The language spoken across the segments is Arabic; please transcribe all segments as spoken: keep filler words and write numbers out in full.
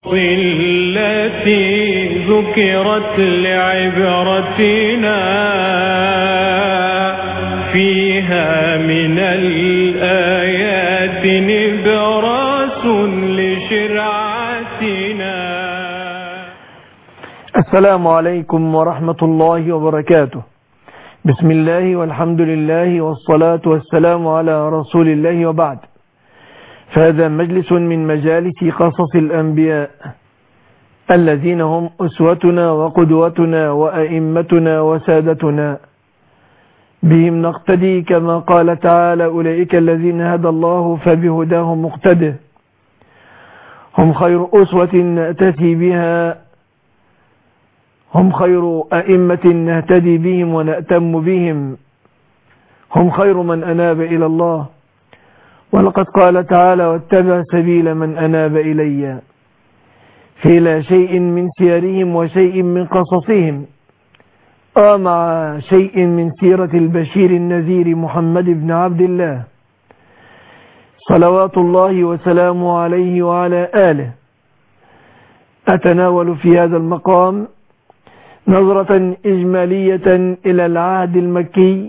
التي ذكرت لعبرتنا فيها من الآيات نبراس لشرعتنا. السلام عليكم ورحمة الله وبركاته. بسم الله والحمد لله والصلاة والسلام على رسول الله، وبعد، فهذا مجلس من مجالس قصص الأنبياء الذين هم أسوتنا وقدوتنا وأئمتنا وسادتنا، بهم نقتدي كما قال تعالى: أولئك الذين هدى الله فبهداه مقتده. هم خير أسوة نأتسي بها، هم خير أئمة نهتدي بهم ونأتم بهم، هم خير من أناب إلى الله. ولقد قال تعالى: واتبع سبيل من أناب إلي، في لا شيء من سيرهم وشيء من قصصهم، ومع شيء من سيرة البشير النذير محمد بن عبد الله صلوات الله وسلامه عليه وعلى آله. أتناول في هذا المقام نظرة إجمالية إلى العهد المكي،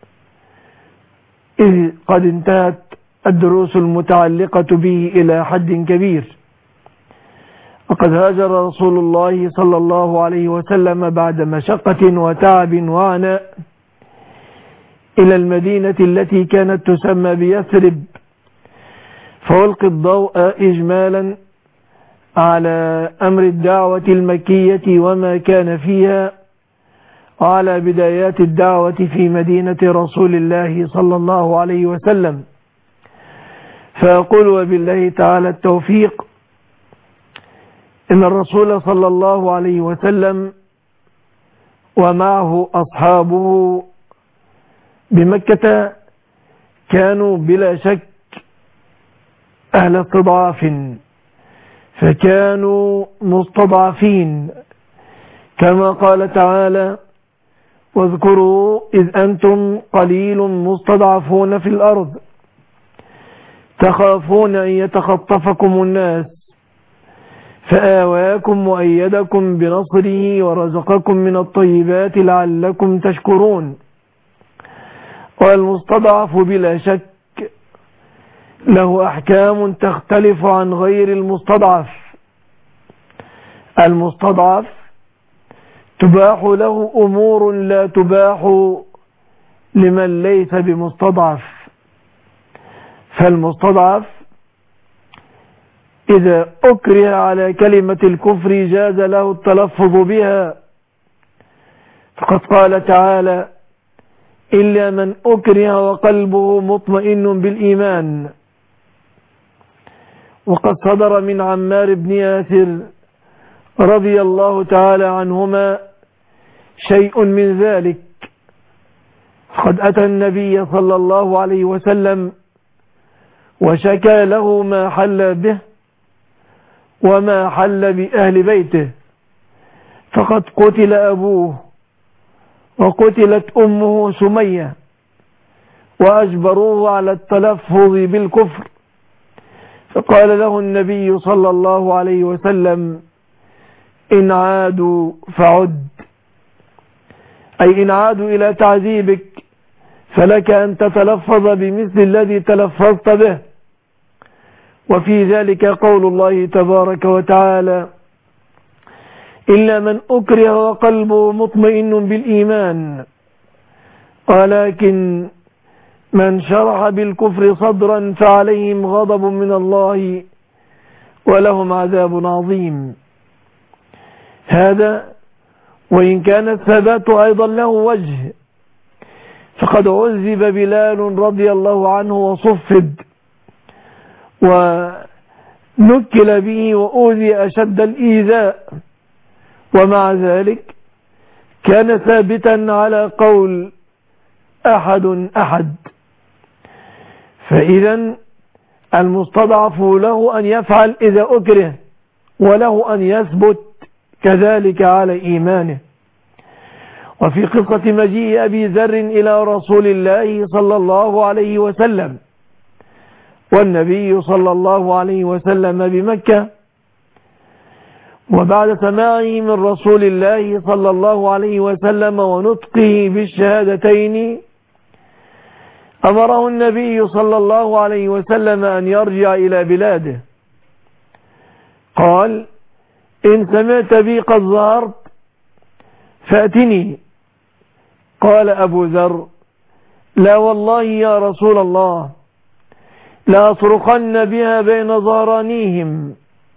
إذ قد انتهت الدروس المتعلقة به إلى حد كبير. وقد هاجر رسول الله صلى الله عليه وسلم بعد مشقة وتعب وعناء إلى المدينة التي كانت تسمى بيثرب، فألقي الضوء إجمالا على أمر الدعوة المكية وما كان فيها، وعلى بدايات الدعوة في مدينة رسول الله صلى الله عليه وسلم. فأقول وبالله تعالى التوفيق، إن الرسول صلى الله عليه وسلم ومعه أصحابه بمكة كانوا بلا شك أهل استضعاف، فكانوا مستضعفين، كما قال تعالى: واذكروا إذ أنتم قليل مستضعفون في الأرض تخافون أن يتخطفكم الناس فآواكم وأيدكم بنصره ورزقكم من الطيبات لعلكم تشكرون. والمستضعف بلا شك له أحكام تختلف عن غير المستضعف. المستضعف تباح له أمور لا تباح لمن ليس بمستضعف. فالمستضعف إذا أكره على كلمة الكفر جاز له التلفظ بها، فقد قال تعالى: إلا من أكره وقلبه مطمئن بالإيمان. وقد صدر من عمار بن ياسر رضي الله تعالى عنهما شيء من ذلك. قد أتى النبي صلى الله عليه وسلم وشكى له ما حل به وما حل بأهل بيته، فقد قتل أبوه وقتلت أمه سمية، وأجبروه على التلفظ بالكفر. فقال له النبي صلى الله عليه وسلم: إن عادوا فعد، أي إن عادوا إلى تعذيبك فلك أن تتلفظ بمثل الذي تلفظت به. وفي ذلك قول الله تبارك وتعالى: إلا من أكره وقلبه مطمئن بالإيمان، ولكن من شرح بالكفر صدرا فعليهم غضب من الله ولهم عذاب عظيم. هذا وإن كان الثبات أيضا له وجه، فقد عذب بلال رضي الله عنه وصفد ونكل به وأوذي أشد الإيذاء، ومع ذلك كان ثابتا على قول أحد أحد. فإذا المستضعف له أن يفعل إذا أكره، وله أن يثبت كذلك على إيمانه. وفي قصة مجيء أبي ذر إلى رسول الله صلى الله عليه وسلم والنبي صلى الله عليه وسلم بمكة، وبعد سماعه من رسول الله صلى الله عليه وسلم ونطقه بالشهادتين أمره النبي صلى الله عليه وسلم أن يرجع إلى بلاده. قال: إن سمعت بي قد ظهرت فأتني. قال أبو ذر: لا والله يا رسول الله، لأصرخن بها بين ظهرانيهم.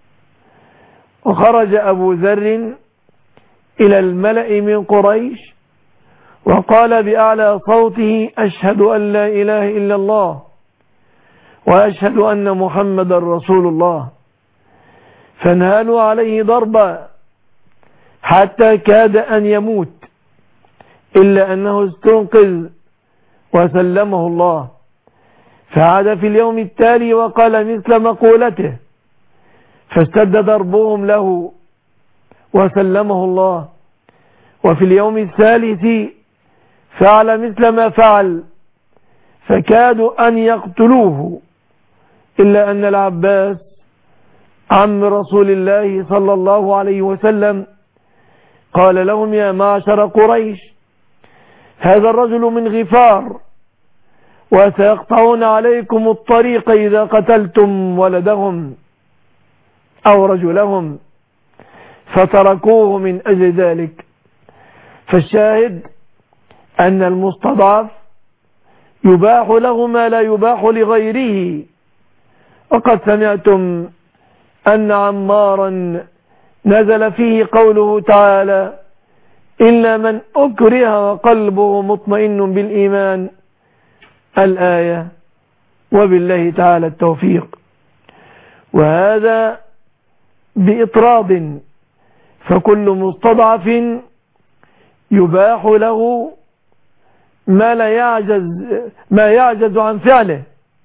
وخرج أبو ذر إلى الملأ من قريش وقال بأعلى صوته: أشهد أن لا إله إلا الله وأشهد أن محمد رسول الله. فانهالوا عليه ضربا حتى كاد أن يموت، إلا أنه استنقذ وسلمه الله. فعاد في اليوم التالي وقال مثل مقولته، فاشتد ضربهم له وسلمه الله. وفي اليوم الثالث فعل مثل ما فعل، فكادوا أن يقتلوه، إلا أن العباس عم رسول الله صلى الله عليه وسلم قال لهم: يا معشر قريش، هذا الرجل من غفار، وسيقطعون عليكم الطريق إذا قتلتم ولدهم أو رجلهم، فتركوه من أجل ذلك. فالشاهد أن المستضعف يباح له ما لا يباح لغيره. وقد سمعتم أن عمارا نزل فيه قوله تعالى: إلا من أكره وقلبه مطمئن بالإيمان، الآية، وبالله تعالى التوفيق. وهذا بإطراد، فكل مستضعف يباح له ما لا يعجز ما يعجز عن فعله.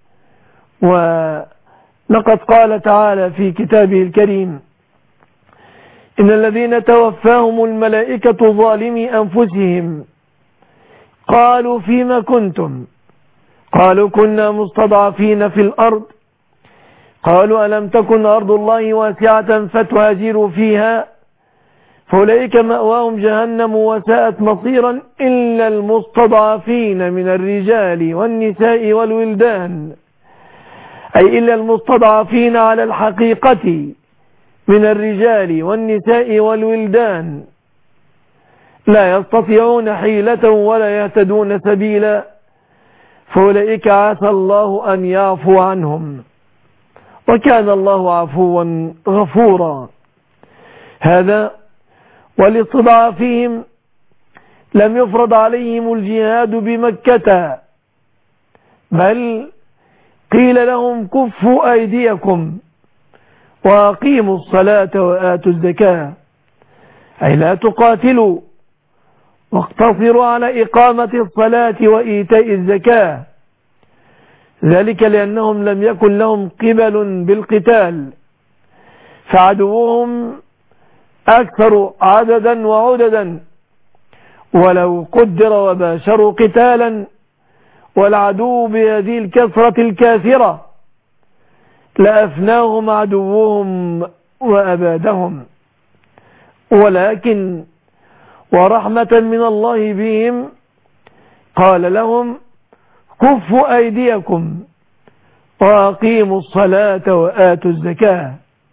ولقد قال تعالى في كتابه الكريم: إن الذين توفاهم الملائكة ظالمي أنفسهم قالوا فيما كنتم؟ قالوا كنا مستضعفين في الأرض. قالوا ألم تكن أرض الله واسعة فتهاجروا فيها؟ فأولئك مأواهم جهنم وساءت مصيرا إلا المستضعفين من الرجال والنساء والولدان، أي إلا المستضعفين على الحقيقة من الرجال والنساء والولدان، لا يستطيعون حيلة ولا يهتدون سبيلا، فأولئك عسى الله أن يعفو عنهم، وكان الله عفوا غفورا. هذا ولاستضعافهم لم يفرض عليهم الجهاد بمكة، بل قيل لهم: كفوا أيديكم وأقيموا الصلاة وآتوا الزكاة، أي لا تقاتلوا واقتصروا على إقامة الصلاة وإيتاء الزكاة، ذلك لأنهم لم يكن لهم قبل بالقتال، فعدوهم أكثر عددا وعددا، ولو قدر وباشروا قتالا والعدو بهذه الكثرة الكاثرة لأفناهم عدوهم وأبادهم. ولكن ورحمة من الله بهم قال لهم: كفوا أيديكم وأقيموا الصلاة وآتوا الزكاة.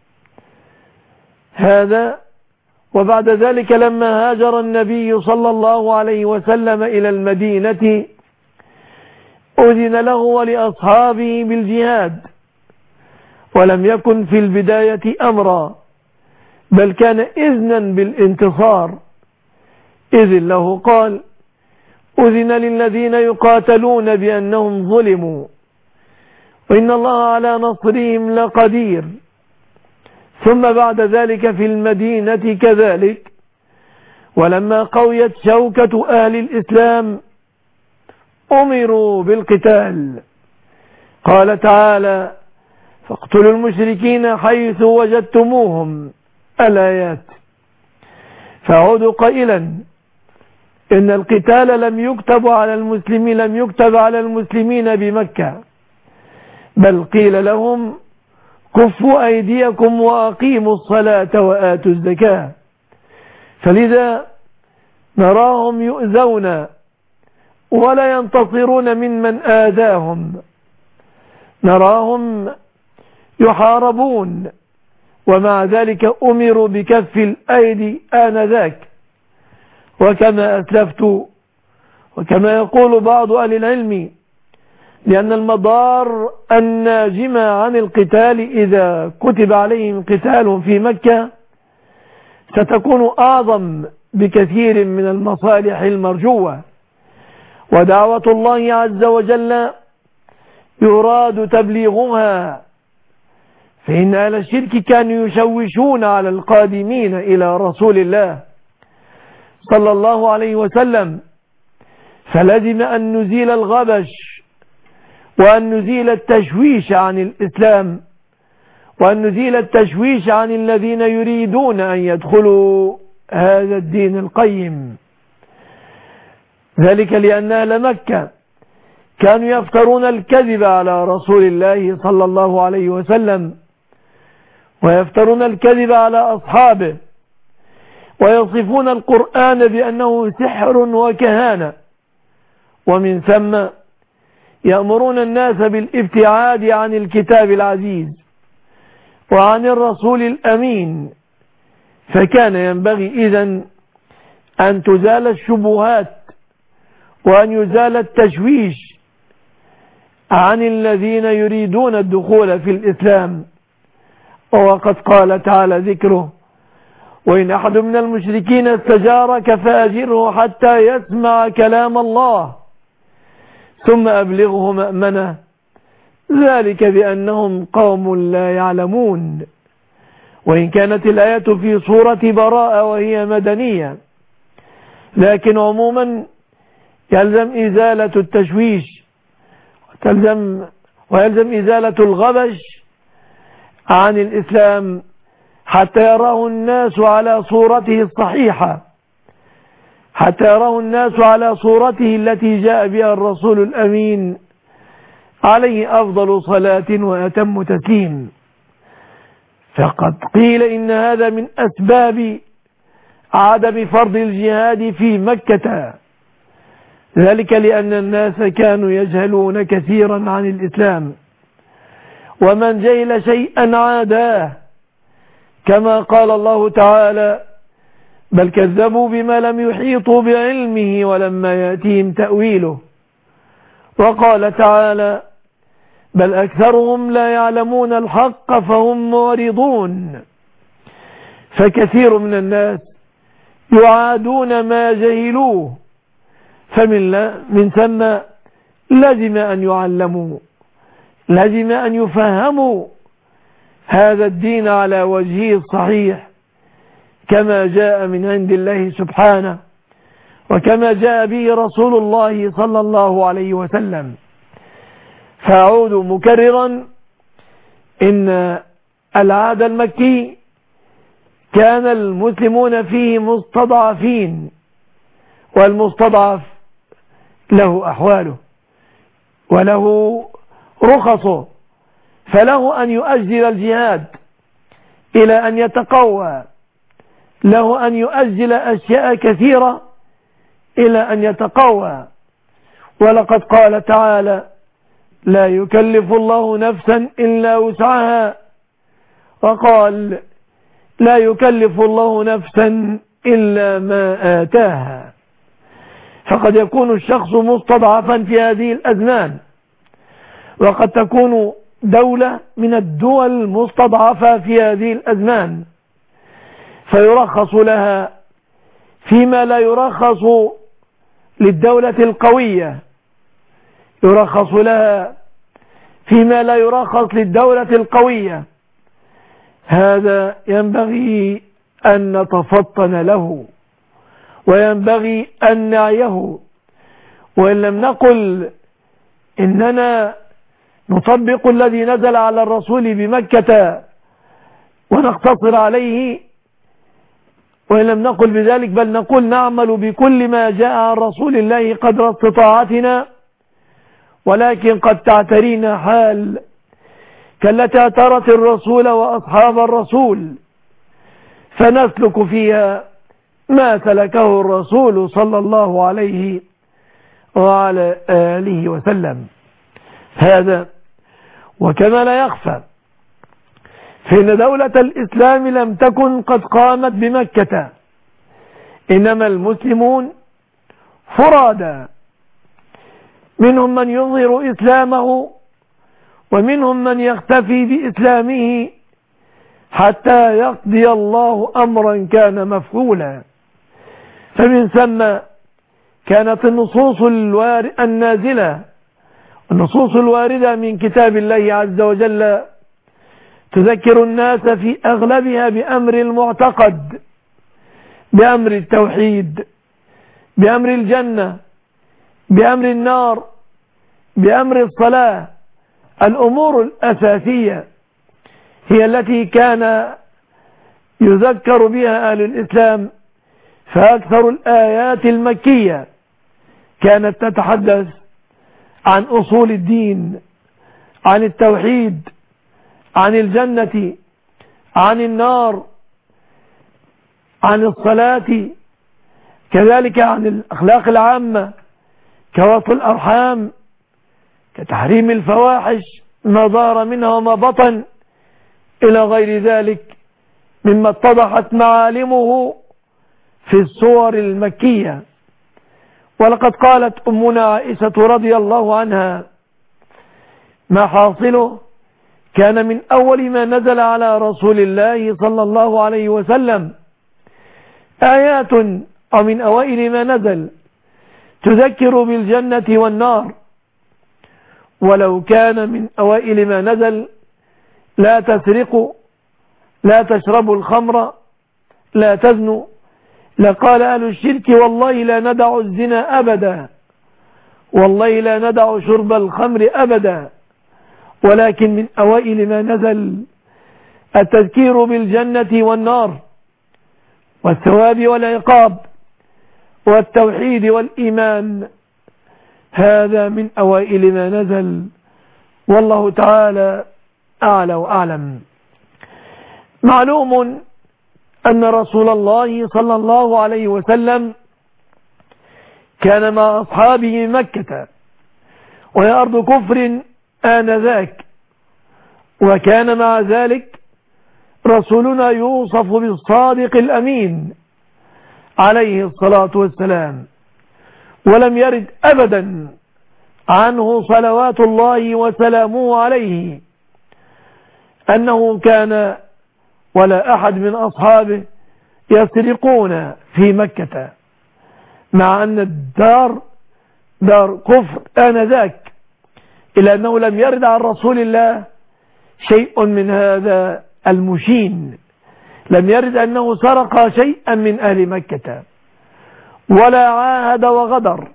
هذا وبعد ذلك لما هاجر النبي صلى الله عليه وسلم إلى المدينة أذن له ولأصحابه بالجهاد، ولم يكن في البداية أمرا، بل كان إذنا بالانتصار، إذن له قال: أذن للذين يقاتلون بأنهم ظلموا وإن الله على نصرهم لقدير. ثم بعد ذلك في المدينة كذلك، ولما قويت شوكة أهل الإسلام أمروا بالقتال. قال تعالى: فاقتلوا المشركين حيث وجدتموهم، الآيات. فعود قائلا: إن القتال لم يكتب على المسلمين لم يكتب على المسلمين بمكة، بل قيل لهم: كفوا أيديكم وأقيموا الصلاة وآتوا الزكاة. فلذا نراهم يؤذون ولا ينتصرون ممن آذاهم، نراهم يحاربون ومع ذلك أمروا بكف الأيدي آنذاك. وكما أسلفت وكما يقول بعض أهل العلم، لأن المضار الناجمة عن القتال إذا كتب عليهم قتال في مكة ستكون أعظم بكثير من المصالح المرجوة. ودعوة الله عز وجل يراد تبليغها، فإن أهل الشرك كانوا يشوشون على القادمين إلى رسول الله صلى الله عليه وسلم، فلزم أن نزيل الغبش وأن نزيل التشويش عن الإسلام، وأن نزيل التشويش عن الذين يريدون أن يدخلوا هذا الدين القيم. ذلك لأن أهل مكة كانوا يفترون الكذب على رسول الله صلى الله عليه وسلم، ويفترون الكذب على أصحابه، ويصفون القرآن بأنه سحر وكهانة، ومن ثم يأمرون الناس بالابتعاد عن الكتاب العزيز وعن الرسول الأمين. فكان ينبغي إذن أن تزال الشبهات وأن يزال التشويش عن الذين يريدون الدخول في الإسلام. وقد قال تعالى ذكره: وإن أحد من المشركين استجارك فأجره حتى يسمع كلام الله ثم أبلغه مأمنه ذلك بأنهم قوم لا يعلمون. وإن كانت الآية في سورة براءة وهي مدنية، لكن عموما يلزم إزالة التشويش وتلزم ويلزم إزالة الغبش عن الإسلام حتى يراه الناس على صورته الصحيحة، حتى يراه الناس على صورته التي جاء بها الرسول الأمين عليه أفضل صلاة وأتم تسليم. فقد قيل إن هذا من أسباب عدم فرض الجهاد في مكة، ذلك لأن الناس كانوا يجهلون كثيرا عن الإسلام، ومن جهل شيئا عاداه، كما قال الله تعالى: بل كذبوا بما لم يحيطوا بعلمه ولما يأتيهم تأويله. وقال تعالى: بل أكثرهم لا يعلمون الحق فهم معرضون. فكثير من الناس يعادون ما جهلوه، فمن من ثم لازم أن يعلموا، لازم أن يفهموا هذا الدين على وجهه الصحيح كما جاء من عند الله سبحانه، وكما جاء به رسول الله صلى الله عليه وسلم. فأعود مكررا إن العهد المكي كان المسلمون فيه مستضعفين، والمستضعف له أحواله وله رخصه، فله أن يؤجل الجهاد إلى أن يتقوى، له أن يؤجل أشياء كثيرة إلى أن يتقوى. ولقد قال تعالى: لا يكلف الله نفسا إلا وسعها، وقال: لا يكلف الله نفسا إلا ما آتاها. فقد يكون الشخص مستضعفا في هذه الأزمان، وقد تكون دولة من الدول مستضعفة في هذه الأزمان، فيرخص لها فيما لا يرخص للدولة القوية، يرخص لها فيما لا يرخص للدولة القوية. هذا ينبغي أن نتفطن له، وينبغي أن نعيه. وإن لم نقل إننا نطبق الذي نزل على الرسول بمكة ونقتصر عليه، وإن لم نقل بذلك بل نقول نعمل بكل ما جاء عن رسول الله قدر استطاعتنا، ولكن قد تعترينا حال كالتي أثرت الرسول وأصحاب الرسول، فنسلك فيها ما سلكه الرسول صلى الله عليه وعلى آله وسلم. هذا وكما لا يخفى فإن دولة الإسلام لم تكن قد قامت بمكة، إنما المسلمون فرادا، منهم من يظهر إسلامه ومنهم من يختفي بإسلامه حتى يقضي الله أمرا كان مفعولا. فمن ثم كانت النصوص النازلة النصوص الواردة من كتاب الله عز وجل تذكر الناس في أغلبها بأمر المعتقد، بأمر التوحيد، بأمر الجنة، بأمر النار، بأمر الصلاة. الأمور الأساسية هي التي كان يذكر بها أهل الإسلام، فأكثر الآيات المكية كانت تتحدث عن أصول الدين، عن التوحيد، عن الجنة، عن النار، عن الصلاة، كذلك عن الأخلاق العامة كوصل الأرحام، كتحريم الفواحش ما ظهر منها وما بطن، إلى غير ذلك مما اتضحت معالمه في الصور المكية. ولقد قالت أمنا عائشة رضي الله عنها: ما حاصله كان من أول ما نزل على رسول الله صلى الله عليه وسلم آيات، أو من أوائل ما نزل، تذكر بالجنة والنار، ولو كان من أوائل ما نزل: لا تسرقوا، لا تشربوا الخمر، لا تزنوا، لقال أهل الشرك: والله لا ندع الزنا أبدا، والله لا ندع شرب الخمر أبدا. ولكن من أوائل ما نزل التذكير بالجنة والنار والثواب والعقاب والتوحيد والإيمان. هذا من أوائل ما نزل، والله تعالى أعلى وأعلم. معلوم أن رسول الله صلى الله عليه وسلم كان مع أصحابه مكة، وهي أرض كفر آنذاك، وكان مع ذلك رسولنا يوصف بالصادق الأمين عليه الصلاة والسلام، ولم يرد أبدا عنه صلوات الله وسلامه عليه أنه كان ولا أحد من أصحابه يسرقون في مكة، مع أن الدار دار كفر آنذاك، إلا أنه لم يرد عن رسول الله شيء من هذا المشين. لم يرد أنه سرق شيئا من أهل مكة، ولا عاهد وغدر،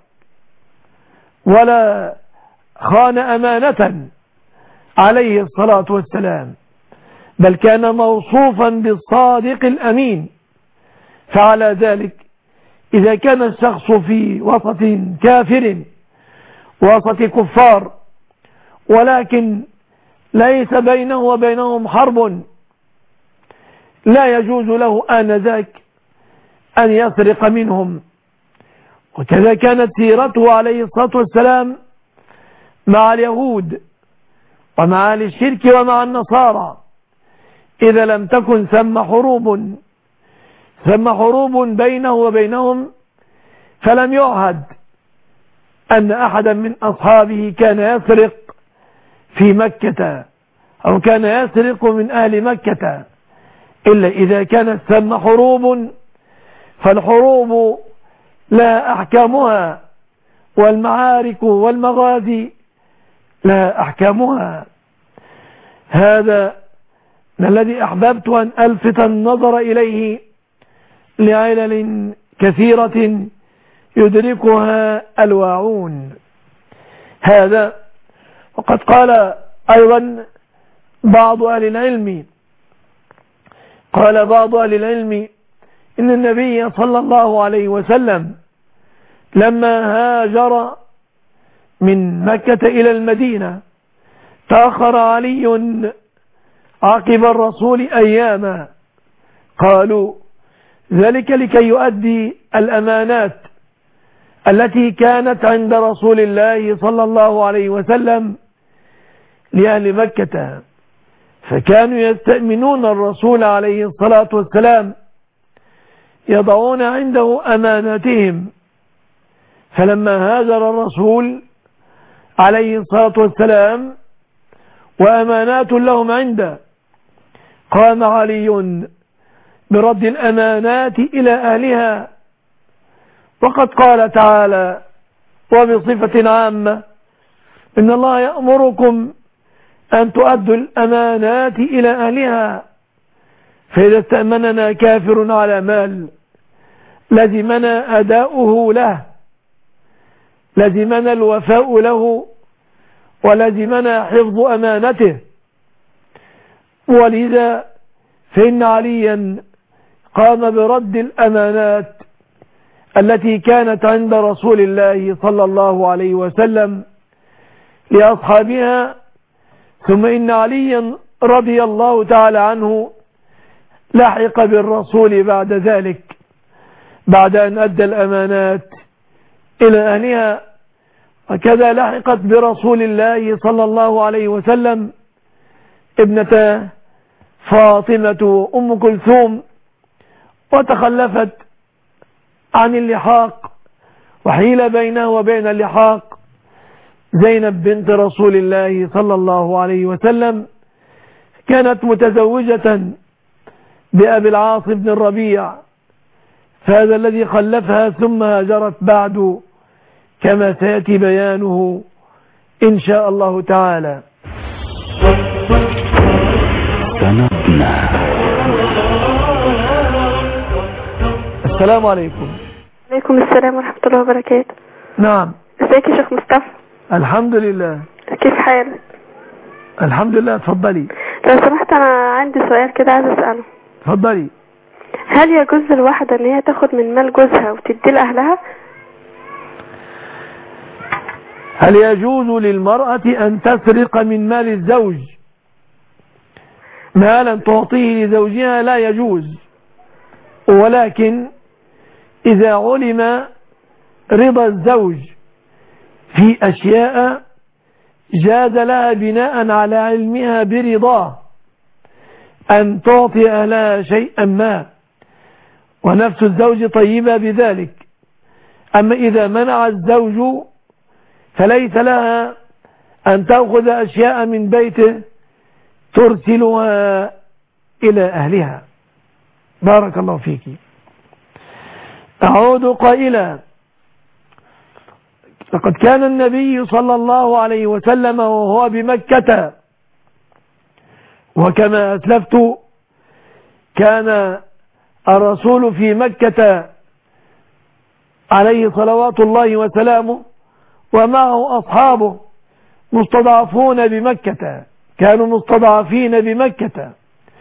ولا خان أمانة عليه الصلاة والسلام، بل كان موصوفا بالصادق الأمين. فعلى ذلك إذا كان الشخص في وسط كافر، وسط كفار، ولكن ليس بينه وبينهم حرب، لا يجوز له آنذاك أن يسرق منهم. وكذا كانت سيرته عليه الصلاة والسلام مع اليهود ومع أهل الشرك ومع النصارى، إذا لم تكن ثم حروب ثم حروب بينه وبينهم، فلم يعهد أن أحدا من أصحابه كان يسرق في مكة أو كان يسرق من أهل مكة، إلا إذا كانت ثم حروب، فالحروب لا أحكامها، والمعارك والمغازي لا أحكامها. هذا الذي أحببت أن ألفت النظر إليه لعلل كثيرة يدركها الواعون. هذا وقد قال أيضا بعض أهل العلم قال بعض أهل العلم إن النبي صلى الله عليه وسلم لما هاجر من مكة إلى المدينة تأخر علي عقب الرسول أياما. قالوا ذلك لكي يؤدي الأمانات التي كانت عند رسول الله صلى الله عليه وسلم لأهل مكة، فكانوا يستأمنون الرسول عليه الصلاة والسلام، يضعون عنده أماناتهم. فلما هاجر الرسول عليه الصلاة والسلام وأمانات لهم عنده، قام علي برد الأمانات إلى أهلها. وقد قال تعالى وبصفة عامة: إن الله يأمركم أن تؤدوا الأمانات إلى أهلها. فإذا استأمننا كافر على مال لزمنا أداؤه له، لزمنا الوفاء له، ولزمنا حفظ أمانته. ولذا فإن عليا قام برد الأمانات التي كانت عند رسول الله صلى الله عليه وسلم لأصحابها. ثم إن عليا رضي الله تعالى عنه لحق بالرسول بعد ذلك، بعد أن أدى الأمانات إلى أهلها. وكذا لحقت برسول الله صلى الله عليه وسلم ابنة فاطمة أم كلثوم، وتخلفت عن اللحاق، وحيل بينها وبين اللحاق زينب بنت رسول الله صلى الله عليه وسلم. كانت متزوجة بأبي العاص بن الربيع، فهذا الذي خلفها ثم هاجرت بعد، كما سيأتي بيانه إن شاء الله تعالى. السلام عليكم. عليكم السلام ورحمة الله وبركاته. نعم. ازيك يا شيخ مصطفى؟ الحمد لله. كيف حالك؟ الحمد لله. اتفضلي. لو سمحت أنا عندي سؤال كده عايز أسأله. اتفضلي. هل يجوز للواحدة إن هي تاخد من مال جوزها وتدي لأهلها؟ هل يجوز للمرأة أن تسرق من مال الزوج مالا تعطيه لزوجها؟ لا يجوز، ولكن إذا علم رضا الزوج في أشياء جاز لها بناء على علمها برضاه أن تعطي أهلها شيئا ما، ونفس الزوج طيبة بذلك. أما إذا منع الزوج فليس لها أن تأخذ أشياء من بيته ترسلها إلى أهلها. بارك الله فيك. أعود قائلا: لقد كان النبي صلى الله عليه وسلم وهو بمكة، وكما أسلفت كان الرسول في مكة عليه صلوات الله وسلامه ومعه أصحابه مستضعفون بمكة، كانوا مستضعفين بمكة،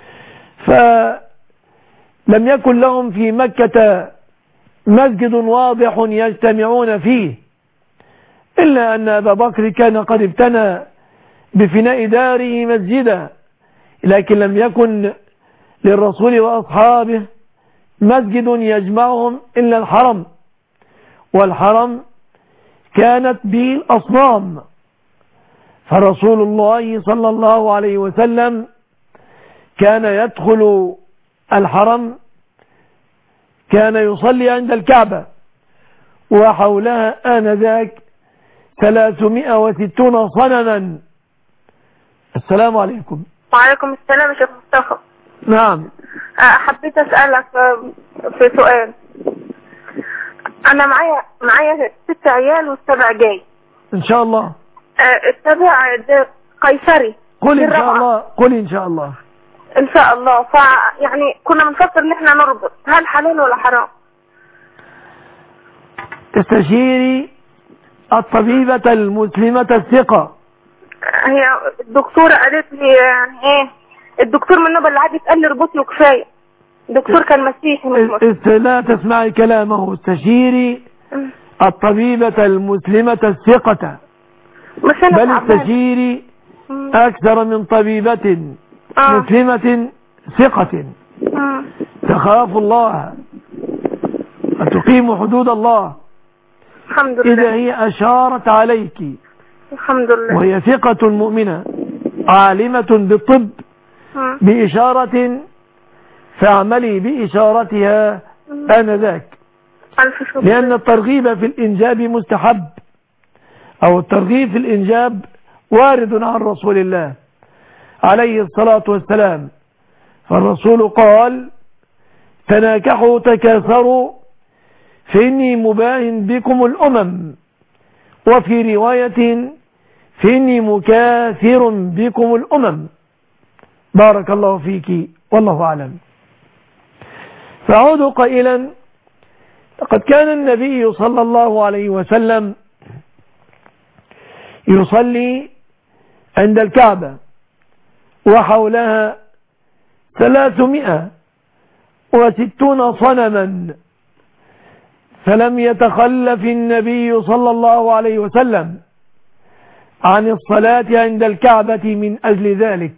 فلم يكن لهم في مكة مسجد واضح يجتمعون فيه، إلا أن أبا بكر كان قد ابتنى بفناء داره مسجدا، لكن لم يكن للرسول وأصحابه مسجد يجمعهم إلا الحرم، والحرم كانت به الأصنام. فرسول الله صلى الله عليه وسلم كان يدخل الحرم، كان يصلي عند الكعبة، وحولها آنذاك ثلاثمائة وستون صنما. السلام عليكم. وعليكم السلام يا شيخ مصطفى. نعم. حبيت أسألك في سؤال. أنا معايا معايا ست عيال والسبع جاي إن شاء الله. السبع قيصري. قل إن شاء الله. قل إن شاء الله. إن شاء الله. فيعني كنا بنفكر إن إحنا نربط، هل حلال ولا حرام؟ تستشيري الطبيبة المسلمة الثقة. هي الدكتورة قالت لي يعني ايه، الدكتور من نوبة اللي عادي قال لي اربطني كفاية. الدكتور كان مسيحي مش مسلم. لا تسمعي كلامه، استشيري الطبيبة المسلمة الثقة، بل استشيري أكثر من طبيبة. آه. مسلمة ثقة آه. تخاف الله وتقيم حدود الله. الحمد لله. إذا هي أشارت عليك الحمد لله. وهي ثقة مؤمنة عالمة بالطب آه. بإشارة فاعملي بإشارتها آنذاك، ألف شكر. لأن الترغيب في الإنجاب مستحب، أو الترغيب في الإنجاب وارد عن رسول الله عليه الصلاة والسلام. فالرسول قال: تناكحوا تكاثروا فإني مباهن بكم الأمم، وفي رواية فإني مكاثر بكم الأمم. بارك الله فيك والله أعلم. فأعود قائلا: لقد كان النبي صلى الله عليه وسلم يصلي عند الكعبة وحولها ثلاثمائة وستون صنما، فلم يتخلف النبي صلى الله عليه وسلم عن الصلاة عند الكعبة من أجل ذلك.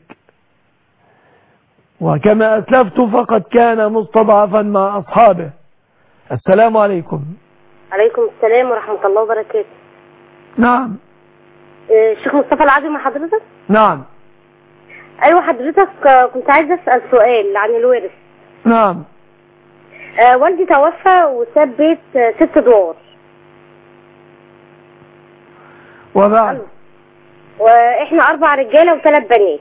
وكما أسلفت فقد كان مستضعفا مع أصحابه. السلام عليكم. عليكم السلام ورحمة الله وبركاته. نعم. الشيخ مصطفى العادي مع حضرتك؟ نعم. أيوة حضرتك، كنت عايز أسأل سؤال عن الورث. نعم. آه والدي توفى وساب بيت آه ست ادوار. وبعد؟ واحنا اربع رجاله وثلاث بنات.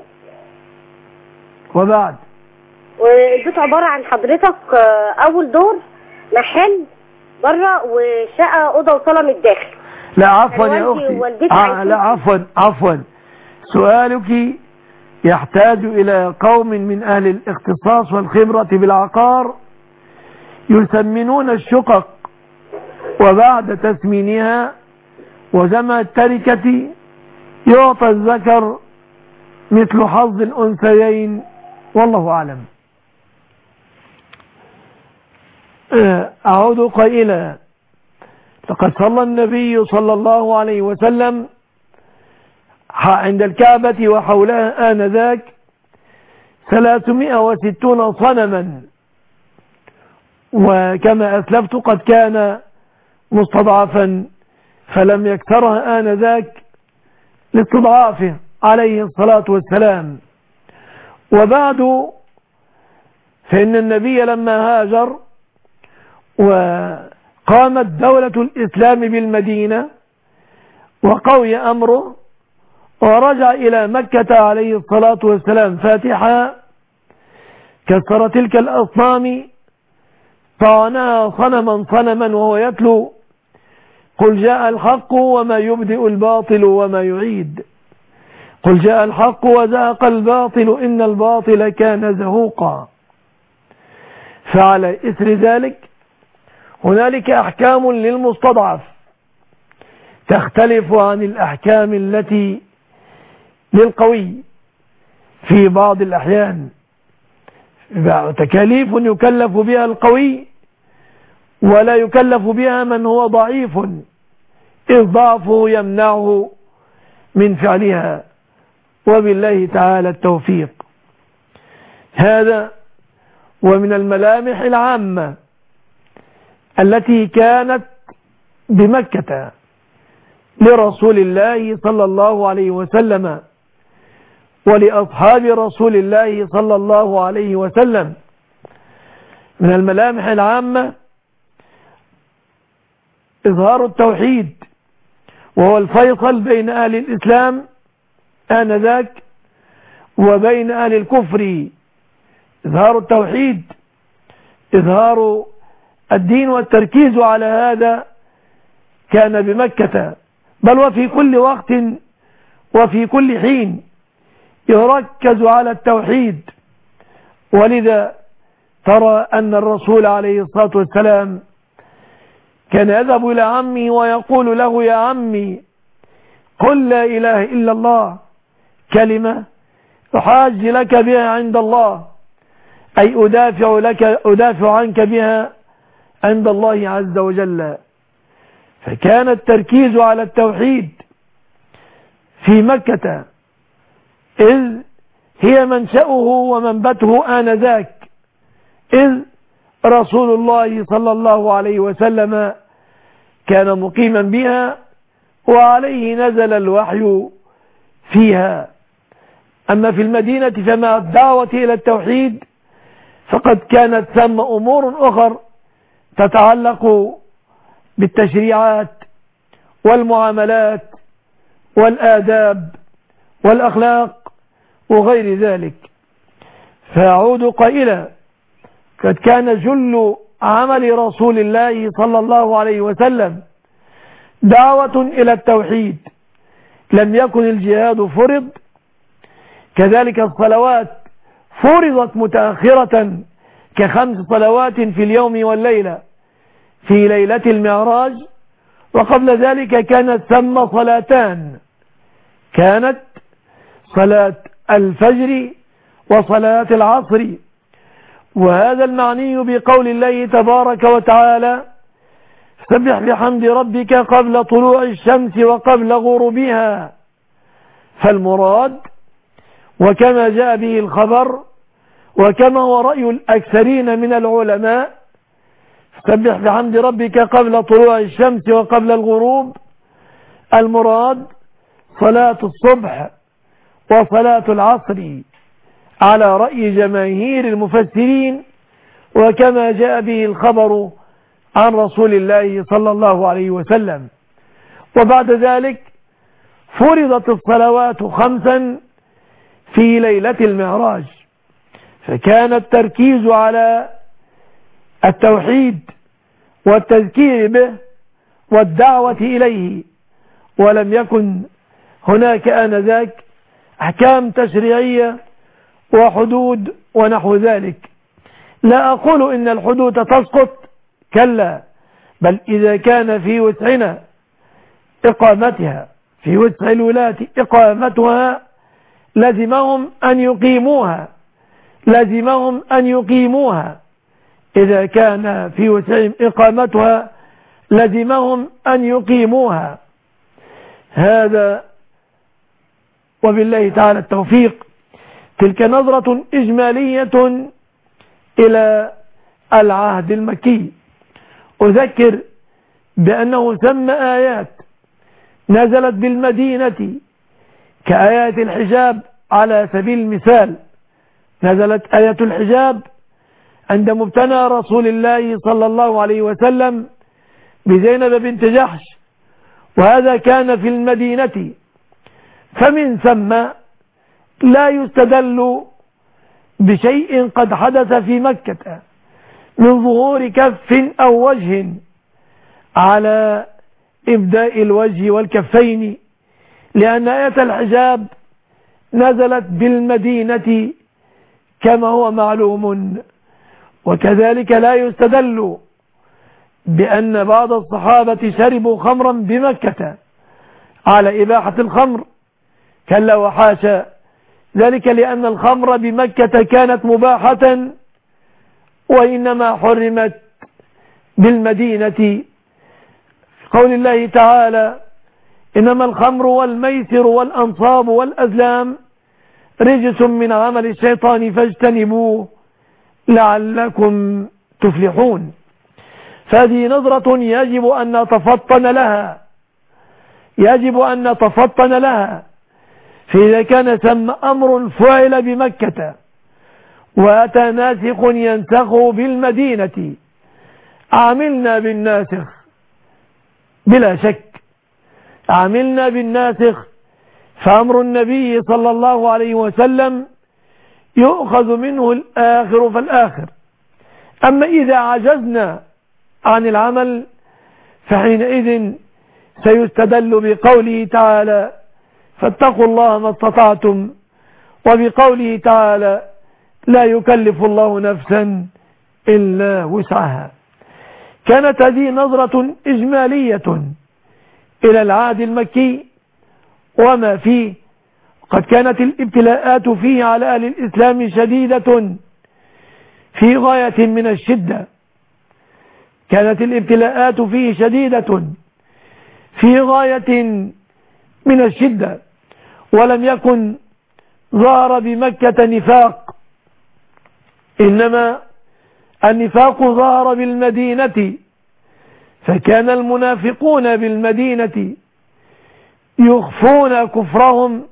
وبعد؟ والبيت عباره عن حضرتك آه اول دور محل بره وشقه اوضه وصاله من الداخل. لا عفوا يا اختي. آه لا عفوا عفوا سؤالك يحتاج الى قوم من اهل الاختصاص والخبره بالعقار يثمنون الشقق، وبعد تثمينها وجمع التركة يعطى الذكر مثل حظ الأنثيين، والله أعلم. أعود قائلا: لقد صلى النبي صلى الله عليه وسلم عند الكعبة وحولها آنذاك ثلاثمائة وستون صنما، وكما أسلفت قد كان مستضعفا فلم يكسرها آنذاك لاستضعافه عليه الصلاة والسلام. وبعد فإن النبي لما هاجر وقامت دولة الإسلام بالمدينة وقوي أمره ورجع إلى مكة عليه الصلاة والسلام فاتحا، كسر تلك الأصنام، طعنها صنما صنما وهو يتلو: قل جاء الحق وما يبدئ الباطل وما يعيد، قل جاء الحق وزهق الباطل إن الباطل كان زهوقا. فعلى إثر ذلك هنالك أحكام للمستضعف تختلف عن الأحكام التي للقوي في بعض الأحيان. تكاليف يكلف بها القوي ولا يكلف بها من هو ضعيف، إذ ضعفه يمنعه من فعلها، وبالله تعالى التوفيق. هذا ومن الملامح العامة التي كانت بمكة لرسول الله صلى الله عليه وسلم ولأصحاب رسول الله صلى الله عليه وسلم. من الملامح العامة إظهار التوحيد، وهو الفيصل بين أهل الإسلام آنذاك وبين أهل الكفر. إظهار التوحيد، إظهار الدين والتركيز على هذا كان بمكة، بل وفي كل وقت وفي كل حين يركز على التوحيد. ولذا ترى أن الرسول عليه الصلاة والسلام كان يذهب إلى عمه ويقول له: يا عمي قل لا إله إلا الله، كلمة أحاج لك بها عند الله، أي أدافع لك أدافع عنك بها عند الله عز وجل. فكان التركيز على التوحيد في مكة، إذ هي منشأه ومنبته آنذاك، إذ رسول الله صلى الله عليه وسلم كان مقيما بها وعليه نزل الوحي فيها. أما في المدينة فمع الدعوة إلى التوحيد فقد كانت ثم أمور أخر تتعلق بالتشريعات والمعاملات والآداب والأخلاق وغير ذلك. فأعود قائلا: قد كان جل عمل رسول الله صلى الله عليه وسلم دعوة إلى التوحيد، لم يكن الجهاد فرض، كذلك الصلوات فرضت متأخرة كخمس صلوات في اليوم والليلة في ليلة المعراج، وقبل ذلك كانت ثم صلاتان، كانت صلاة الفجر وصلاة العصر. وهذا المعني بقول الله تبارك وتعالى: سبح بحمد ربك قبل طلوع الشمس وقبل غروبها. فالمراد وكما جاء به الخبر وكما هو رأي الأكثرين من العلماء: سبح بحمد ربك قبل طلوع الشمس وقبل الغروب، المراد صلاة الصبح وصلاة العصر على رأي جماهير المفسرين، وكما جاء به الخبر عن رسول الله صلى الله عليه وسلم. وبعد ذلك فرضت الصلوات خمسا في ليلة المعراج، فكان التركيز على التوحيد والتذكير به والدعوة إليه، ولم يكن هناك آنذاك أحكام تشريعية وحدود ونحو ذلك. لا أقول إن الحدود تسقط، كلا، بل إذا كان في وسعنا إقامتها، في وسع الولاة إقامتها، لزمهم أن يقيموها، لزمهم أن يقيموها إذا كان في وسعهم إقامتها لزمهم أن يقيموها. هذا وبالله تعالى التوفيق. تلك نظرة إجمالية إلى العهد المكي. أذكر بأنه ثم آيات نزلت بالمدينة كآيات الحجاب على سبيل المثال. نزلت آية الحجاب عند مبتنى رسول الله صلى الله عليه وسلم بزينب بنت جحش، وهذا كان في المدينة، فمن ثم لا يستدل بشيء قد حدث في مكة من ظهور كف أو وجه على إبداء الوجه والكفين، لأن آية الحجاب نزلت بالمدينة كما هو معلوم. وكذلك لا يستدل بأن بعض الصحابة شربوا خمرا بمكة على إباحة الخمر، كلا وحاشا ذلك، لأن الخمر بمكة كانت مباحة وإنما حرمت بالمدينة. قول الله تعالى: إنما الخمر والميسر والأنصاب والأزلام رجس من عمل الشيطان فاجتنبوه لعلكم تفلحون. فهذه نظرة يجب أن نتفطن لها، يجب أن نتفطن لها. فإذا كان ثم أمر فعل بمكة وأتى ناسخ ينسخه بالمدينة، عملنا بالناسخ بلا شك، عملنا بالناسخ، فأمر النبي صلى الله عليه وسلم يؤخذ منه الآخر فالآخر. أما إذا عجزنا عن العمل فحينئذ سيستدل بقوله تعالى: فاتقوا الله ما استطعتم، وبقوله تعالى: لا يكلف الله نفسا إلا وسعها. كانت هذه نظرة إجمالية إلى العهد المكي وما فيه. قد كانت الابتلاءات فيه على أهل الإسلام شديدة في غاية من الشدة، كانت الابتلاءات فيه شديدة في غاية من الشدة، ولم يكن ظهر بمكة نفاق، إنما النفاق ظهر بالمدينة، فكان المنافقون بالمدينة يخفون كفرهم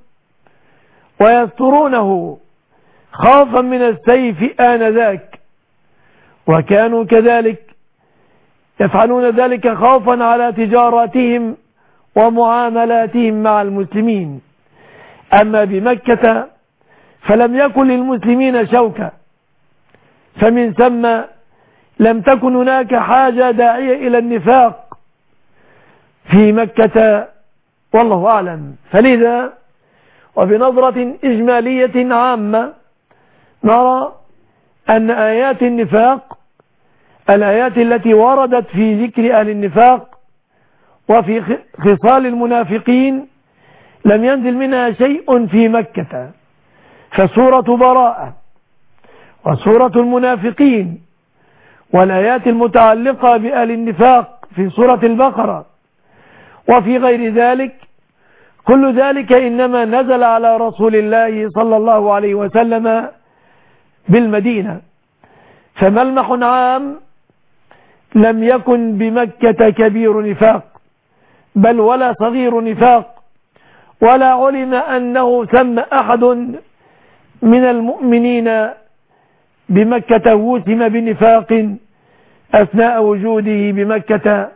ويسترونه خوفا من السيف آنذاك، وكانوا كذلك يفعلون ذلك خوفا على تجاراتهم ومعاملاتهم مع المسلمين. أما بمكة فلم يكن للمسلمين شوكة، فمن ثم لم تكن هناك حاجة داعية إلى النفاق في مكة والله أعلم. فلذا وبنظرة إجمالية عامة نرى أن آيات النفاق، الآيات التي وردت في ذكر أهل النفاق وفي خصال المنافقين لم ينزل منها شيء في مكة، فسورة براءة وسورة المنافقين والآيات المتعلقة بأهل النفاق في سورة البقرة وفي غير ذلك، كل ذلك إنما نزل على رسول الله صلى الله عليه وسلم بالمدينة. فملمح عام لم يكن بمكة كبير نفاق بل ولا صغير نفاق، ولا علم أنه ثم أحد من المؤمنين بمكة وسم بنفاق أثناء وجوده بمكة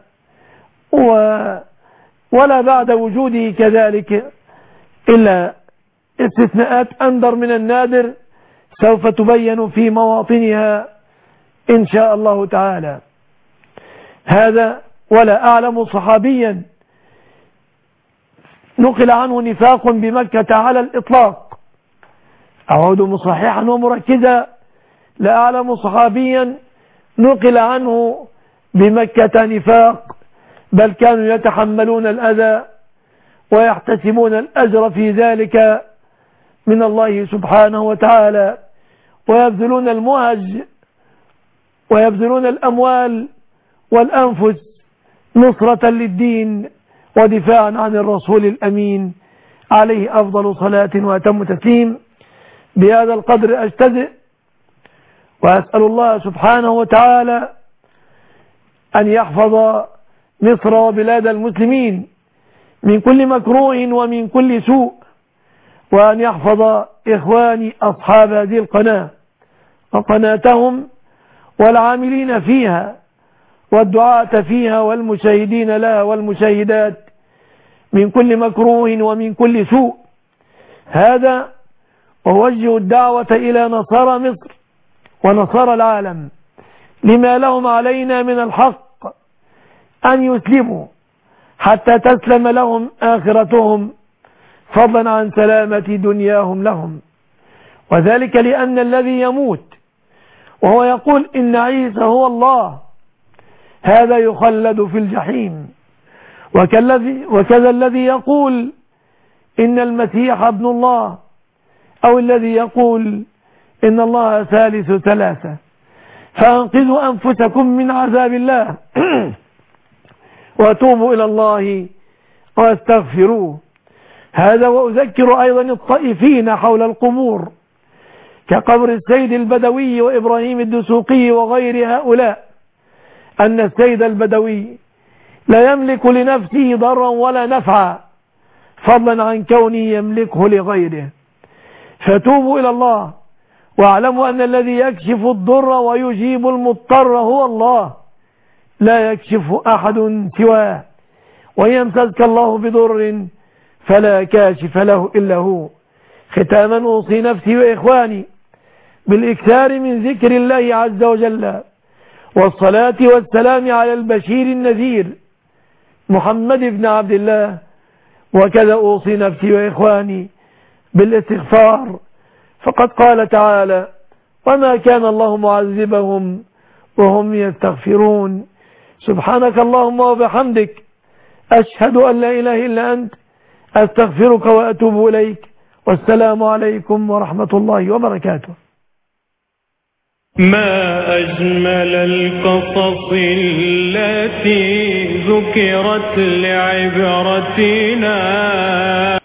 ولا بعد وجوده كذلك، إلا استثناءات أندر من النادر سوف تبين في مواطنها إن شاء الله تعالى. هذا ولا أعلم صحابيا نقل عنه نفاق بمكة على الإطلاق. أعود مصححا ومركزا، لا أعلم صحابيا نقل عنه بمكة نفاق، بل كانوا يتحملون الأذى ويحتسبون الأجر في ذلك من الله سبحانه وتعالى، ويبذلون المهج ويبذلون الأموال والأنفس نصرة للدين ودفاعا عن الرسول الأمين عليه أفضل صلاة وأتم تسليم. بهذا القدر أجتزئ وأسأل الله سبحانه وتعالى أن يحفظ مصر وبلاد المسلمين من كل مكروه ومن كل سوء، وأن يحفظ إخواني أصحاب هذه القناة وقناتهم والعاملين فيها والدعاة فيها والمشاهدين لها والمشاهدات من كل مكروه ومن كل سوء. هذا ووجه الدعوة إلى نصارى مصر ونصارى العالم لما لهم علينا من الحق أن يسلموا حتى تسلم لهم آخرتهم فضلا عن سلامة دنياهم لهم، وذلك لأن الذي يموت وهو يقول إن عيسى هو الله هذا يخلد في الجحيم، وكذا الذي يقول إن المسيح ابن الله أو الذي يقول إن الله ثالث ثلاثة. فأنقذوا أنفسكم من عذاب الله وتوبوا إلى الله واستغفروه. هذا وأذكر أيضا الطائفين حول القبور كقبر السيد البدوي وإبراهيم الدسوقي وغير هؤلاء أن السيد البدوي لا يملك لنفسه ضرا ولا نفعا فضلا عن كونه يملكه لغيره، فتوبوا إلى الله واعلموا أن الذي يكشف الضر ويجيب المضطر هو الله لا يكشف أحد سواه، وإن يمسسك الله بضر فلا كاشف له إلا هو. ختاما أوصي نفسي وإخواني بالإكثار من ذكر الله عز وجل والصلاة والسلام على البشير النذير محمد بن عبد الله، وكذا أوصي نفسي وإخواني بالاستغفار، فقد قال تعالى وما كان الله معذبهم وهم يستغفرون. سبحانك اللهم وبحمدك أشهد أن لا إله إلا أنت أستغفرك وأتوب إليك، والسلام عليكم ورحمة الله وبركاته. ما أجمل القصص التي ذكرت لعبرتنا